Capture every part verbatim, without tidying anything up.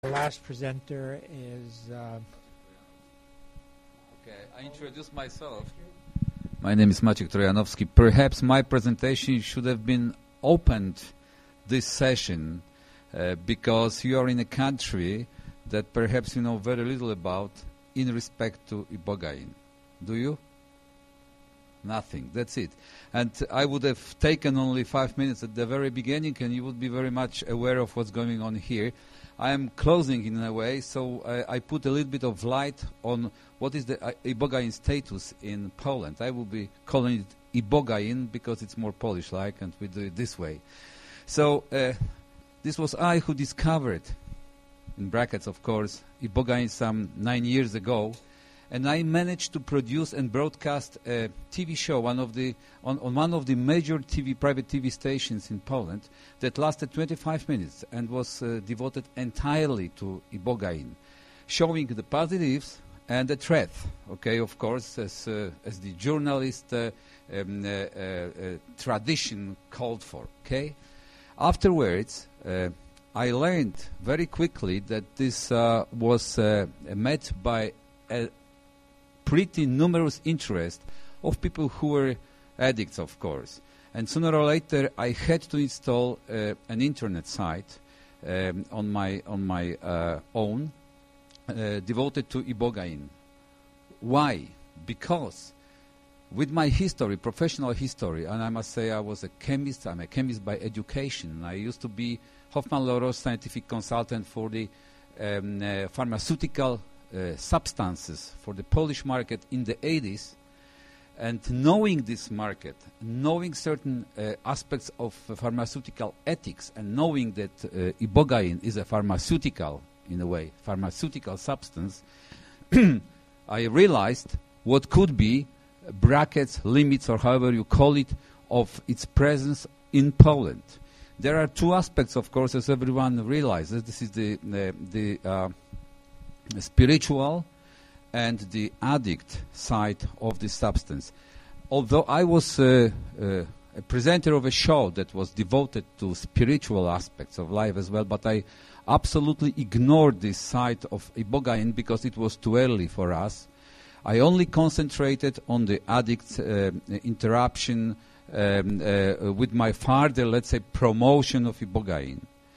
The last presenter is... Uh, okay, I introduce myself. My name is Maciek Trojanowski. Perhaps my presentation should have been opened this session uh, because you are in a country that perhaps you know very little about in respect to Ibogaine. Do you? Nothing. That's it. And I would have taken only five minutes at the very beginning and you would be very much aware of what's going on here. I am closing in a way, so I, I put a little bit of light on what is the uh, Ibogaine status in Poland. I will be calling it Ibogaine because it's more Polish-like and we do it this way. So uh, this was I who discovered, in brackets of course, Ibogaine some nine years ago. And I managed to produce and broadcast a T V show one of the, on, on one of the major T V, private T V stations in Poland that lasted twenty-five minutes and was uh, devoted entirely to Ibogaine, showing the positives and the threat, okay, of course, as, uh, as the journalist uh, um, uh, uh, uh, tradition called for, okay? Afterwards, uh, I learned very quickly that this uh, was uh, met by a pretty numerous interest of people who were addicts, of course. And sooner or later, I had to install uh, an internet site um, on my on my uh, own, uh, devoted to Ibogaine. Why? Because with my history, professional history, and I must say I was a chemist, I'm a chemist by education. I used to be Hoffmann-La Roche scientific consultant for the um, uh, pharmaceutical Uh, substances for the Polish market in the eighties, and knowing this market, knowing certain uh, aspects of uh, pharmaceutical ethics, and knowing that uh, Ibogaine is a pharmaceutical, in a way, pharmaceutical substance, I realized what could be brackets, limits, or however you call it, of its presence in Poland. There are two aspects, of course, as everyone realizes. This is the the, the uh, spiritual and the addict side of the substance. Although I was uh, uh, a presenter of a show that was devoted to spiritual aspects of life as well, but I absolutely ignored this side of Ibogaine because it was too early for us. I only concentrated on the addict uh, interruption um, uh, with my further, let's say, promotion of Ibogaine.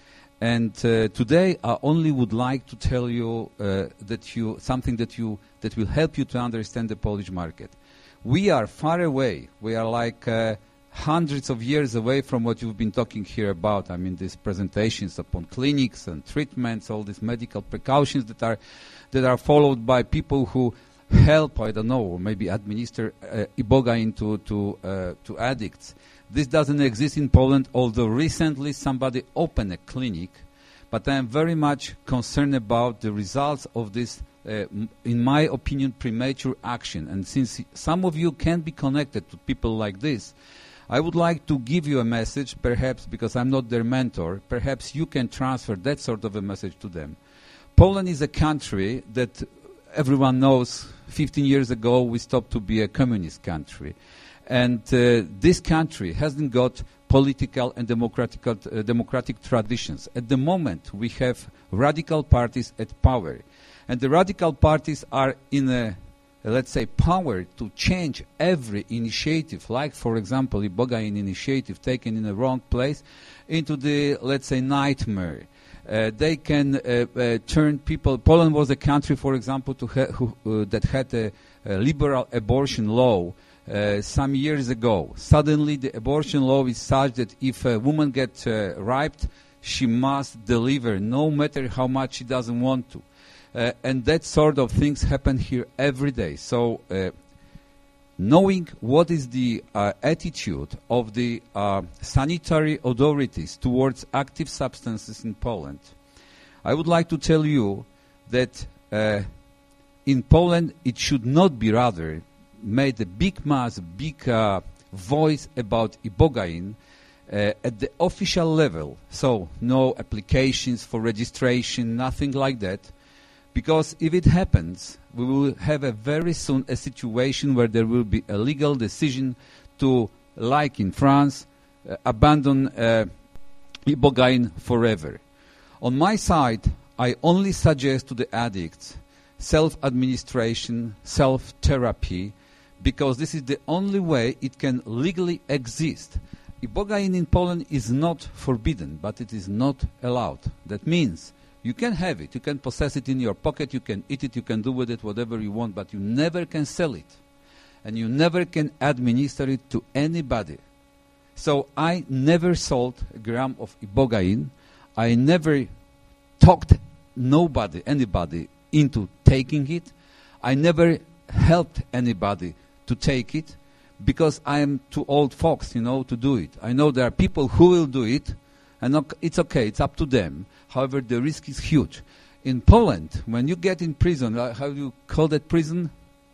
And uh, today I only would like to tell you uh, that you something that you that will help you to understand the Polish market. We are far away. We are like uh, hundreds of years away from what you've been talking here about. I mean, these presentations upon clinics and treatments, all these medical precautions that are that are followed by people who help, I don't know, or maybe administer uh, Ibogaine to to uh, to addicts. This doesn't exist in Poland, although recently somebody opened a clinic. But I am very much concerned about the results of this, uh, m in my opinion, premature action. And since some of you can be connected to people like this, I would like to give you a message, perhaps because I'm not their mentor, perhaps you can transfer that sort of a message to them. Poland is a country that everyone knows fifteen years ago we stopped to be a communist country. And uh, this country hasn't got political and democratic, uh, democratic traditions. At the moment, we have radical parties at power. And the radical parties are in a, let's say, power to change every initiative, like, for example, the Ibogaine initiative taken in the wrong place, into the, let's say, nightmare. Uh, they can uh, uh, turn people... Poland was a country, for example, to ha who, uh, that had a, a liberal abortion law Uh, some years ago. Suddenly the abortion law is such that if a woman gets uh, raped, she must deliver, no matter how much she doesn't want to. Uh, and that sort of things happen here every day. So uh, knowing what is the uh, attitude of the uh, sanitary authorities towards active substances in Poland, I would like to tell you that uh, in Poland it should not be rather made a big mass, big uh, voice about Ibogaine uh, at the official level. So no applications for registration, nothing like that. Because if it happens, we will have a very soon a situation where there will be a legal decision to, like in France, uh, abandon uh, Ibogaine forever. On my side, I only suggest to the addicts self-administration, self-therapy, because this is the only way it can legally exist. Ibogaine in Poland is not forbidden, but it is not allowed. That means you can have it, you can possess it in your pocket, you can eat it, you can do with it whatever you want, but you never can sell it. And you never can administer it to anybody. So I never sold a gram of Ibogaine. I never talked nobody, anybody into taking it. I never helped anybody to take it because I am too old fox, you know, to do it. I know there are people who will do it, and it's okay, it's up to them. However, the risk is huge. In Poland, when you get in prison, how do you call that prison?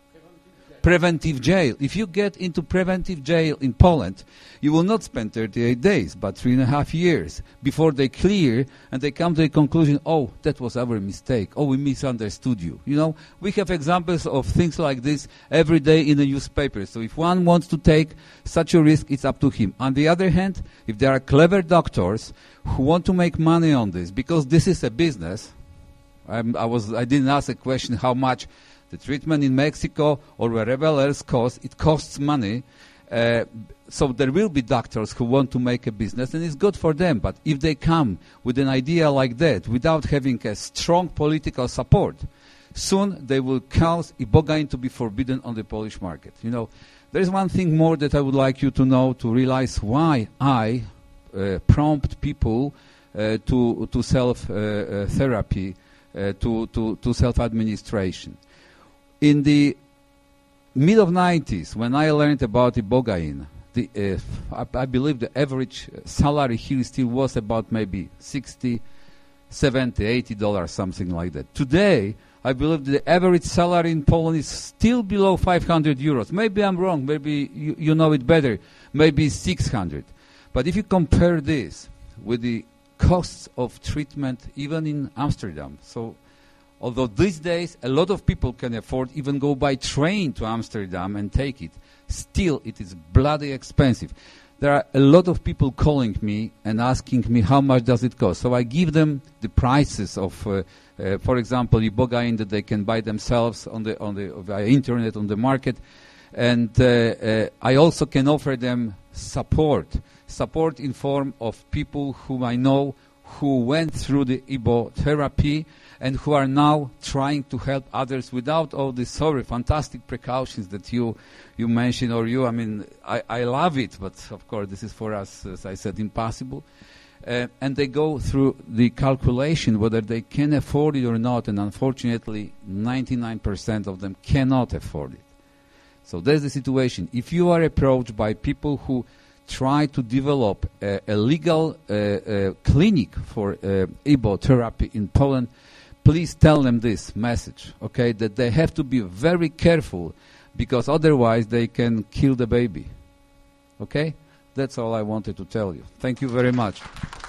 Preventive jail. If you get into preventive jail in Poland, you will not spend thirty-eight days, but three and a half years before they clear and they come to a conclusion, oh, that was our mistake. Oh, we misunderstood you. You know, we have examples of things like this every day in the newspaper. So if one wants to take such a risk, it's up to him. On the other hand, if there are clever doctors who want to make money on this, because this is a business, I'm, I, was, I didn't ask a question how much the treatment in Mexico or wherever else costs. It costs money. Uh, so there will be doctors who want to make a business, and it's good for them. But if they come with an idea like that without having a strong political support, soon they will cause Ibogaine to be forbidden on the Polish market. You know, there is one thing more that I would like you to know, to realize why I uh, prompt people uh, to, to self-therapy, uh, uh, to, to, to self-administration. In the mid of nineties, when I learned about Ibogaine, the, uh, I, I believe the average salary here still was about maybe sixty, seventy, eighty dollars, something like that. Today, I believe the average salary in Poland is still below five hundred euros. Maybe I'm wrong. Maybe you, you know it better. Maybe six hundred. But if you compare this with the costs of treatment, even in Amsterdam, so although these days a lot of people can afford even go by train to Amsterdam and take it, still it is bloody expensive. There are a lot of people calling me and asking me how much does it cost. So I give them the prices of, uh, uh, for example, Ibogaine that they can buy themselves on the on the via internet on the market, and uh, uh, I also can offer them support, support in form of people whom I know who went through the Ibo therapy and who are now trying to help others without all these sorry, fantastic precautions that you you mentioned, or you, I mean, I, I love it, but of course this is for us, as I said, impossible. Uh, and they go through the calculation whether they can afford it or not, and unfortunately ninety-nine percent of them cannot afford it. So that's the situation. If you are approached by people who try to develop a, a legal uh, uh, clinic for uh, Ibo therapy in Poland, please tell them this message, okay, that they have to be very careful, because otherwise they can kill the baby. Okay? That's all I wanted to tell you. Thank you very much.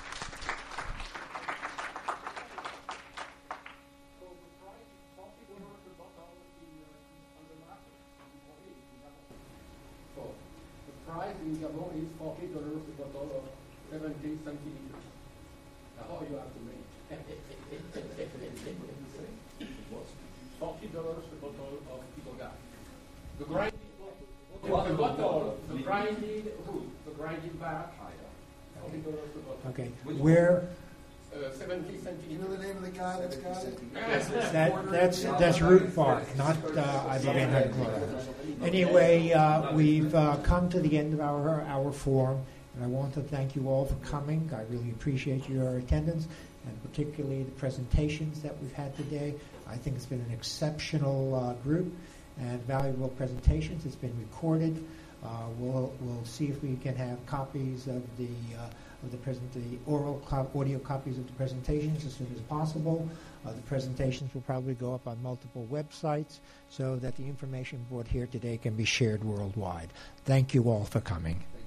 Okay, where? Uh, seventy centimeters. You know the name of the guy that's got it? That, that's that's root bark, not uh, ibogaine hydrochloride. Anyway, uh, we've uh, come to the end of our our forum, and I want to thank you all for coming. I really appreciate your attendance, and particularly the presentations that we've had today. I think it's been an exceptional uh, group and valuable presentations. It's been recorded. Uh, we'll we'll see if we can have copies of the uh, of the present the oral co- audio copies of the presentations as soon as possible. Uh, the presentations will probably go up on multiple websites so that the information brought here today can be shared worldwide. Thank you all for coming.